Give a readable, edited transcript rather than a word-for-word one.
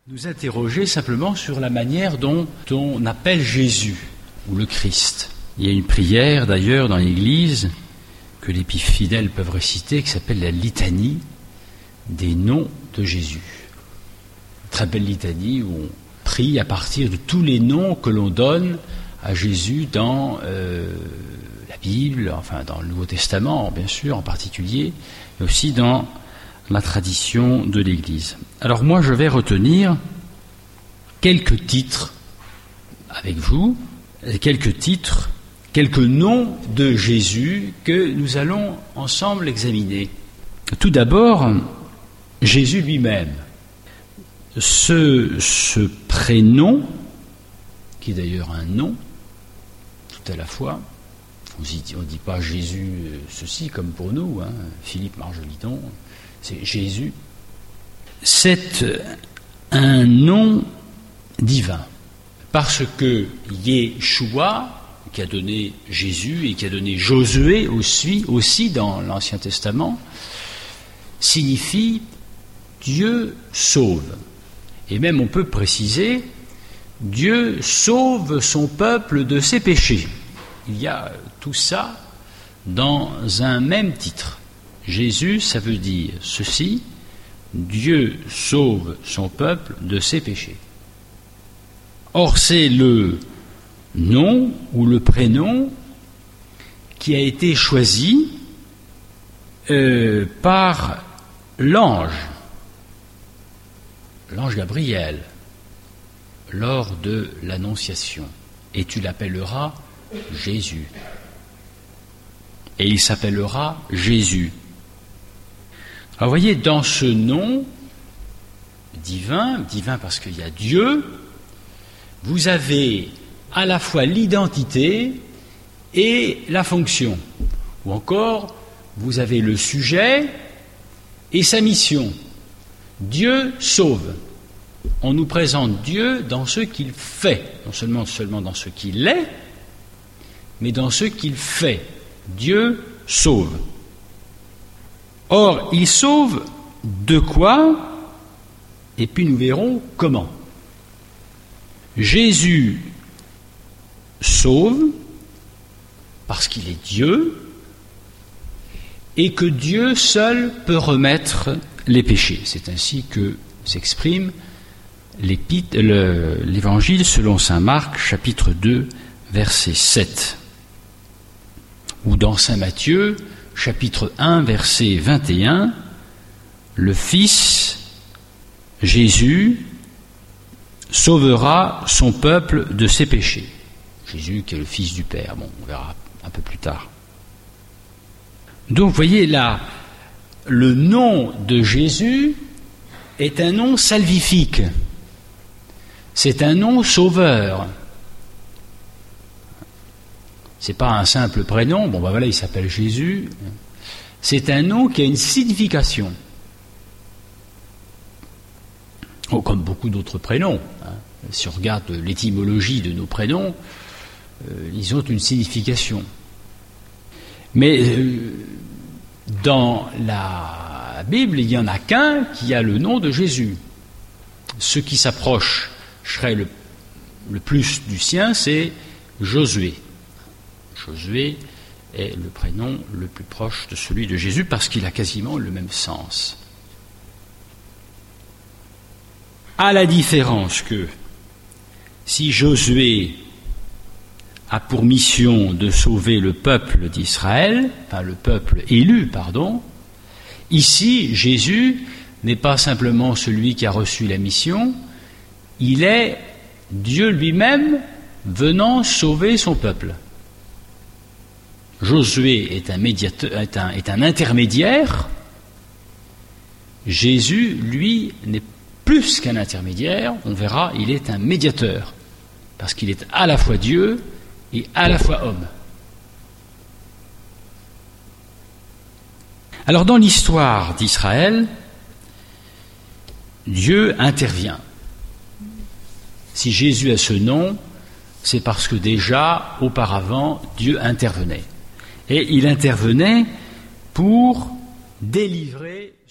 Nous interroger simplement sur la manière dont on appelle Jésus ou le Christ. Il y a une prière d'ailleurs dans l'Église que les fidèles peuvent réciter qui s'appelle la litanie des noms de Jésus. Une très belle litanie où on prie à partir de tous les noms que l'on donne à Jésus dans la Bible, enfin dans le Nouveau Testament bien sûr en particulier, mais aussi dans la tradition de l'Église. Alors moi je vais retenir quelques titres avec vous, quelques noms de Jésus que nous allons ensemble examiner. Tout d'abord, Jésus lui-même. Ce prénom, qui est d'ailleurs un nom, tout à la fois, on ne dit pas Jésus ceci comme pour nous, Philippe Marjoliton, c'est Jésus. C'est un nom divin, parce que Yeshua, qui a donné Jésus et qui a donné Josué aussi dans l'Ancien Testament, signifie Dieu sauve. Et même on peut préciser, Dieu sauve son peuple de ses péchés. Il y a tout ça dans un même titre. Jésus, ça veut dire ceci, Dieu sauve son peuple de ses péchés. Or, c'est le nom ou le prénom qui a été choisi par l'ange Gabriel, lors de l'Annonciation. Et tu l'appelleras Jésus. Et il s'appellera Jésus. Alors vous voyez, dans ce nom divin parce qu'il y a Dieu, vous avez à la fois l'identité et la fonction. Ou encore, vous avez le sujet et sa mission. Dieu sauve. On nous présente Dieu dans ce qu'il fait, non seulement dans ce qu'il est, mais dans ce qu'il fait. Dieu sauve. Or, il sauve de quoi? Et puis nous verrons comment. Jésus sauve parce qu'il est Dieu et que Dieu seul peut remettre les péchés. C'est ainsi que s'exprime l'Évangile selon saint Marc, chapitre 2, verset 7. Ou dans saint Matthieu, chapitre 1, verset 21, le Fils, Jésus, sauvera son peuple de ses péchés. Jésus qui est le Fils du Père. Bon, on verra un peu plus tard. Donc, vous voyez là, le nom de Jésus est un nom salvifique. C'est un nom sauveur. C'est pas un simple prénom, voilà, il s'appelle Jésus. C'est un nom qui a une signification. Comme beaucoup d'autres prénoms. Si on regarde l'étymologie de nos prénoms, ils ont une signification. Mais dans la Bible, il n'y en a qu'un qui a le nom de Jésus. Ce qui s'approcherait le plus du sien, c'est Josué. Josué est le prénom le plus proche de celui de Jésus parce qu'il a quasiment le même sens. À la différence que si Josué a pour mission de sauver le peuple d'Israël, le peuple élu, ici Jésus n'est pas simplement celui qui a reçu la mission, il est Dieu lui-même venant sauver son peuple. Josué est un intermédiaire. Jésus, lui, n'est plus qu'un intermédiaire. On verra, il est un médiateur. Parce qu'il est à la fois Dieu et à la fois homme. Alors, dans l'histoire d'Israël, Dieu intervient. Si Jésus a ce nom, c'est parce que déjà, auparavant, Dieu intervenait. Et il intervenait pour délivrer